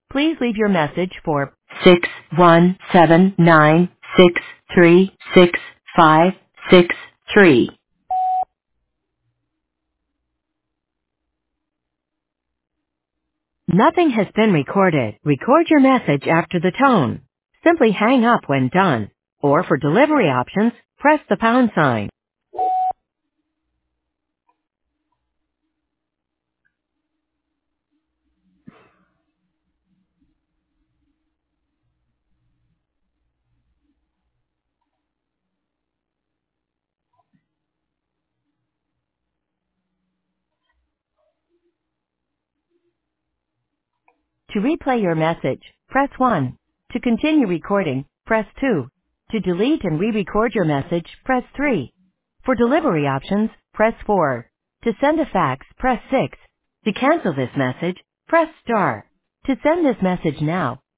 Please leave your message for 61796366563. Nothing has been recorded. Record your message after the tone. Simply hang up when done. Or for delivery options, press the pound sign. To replay your message, press 1. To continue recording, press 2. To delete and re-record your message, press 3. For delivery options, press 4. To send a fax, press 6. To cancel this message, press star. To send this message now,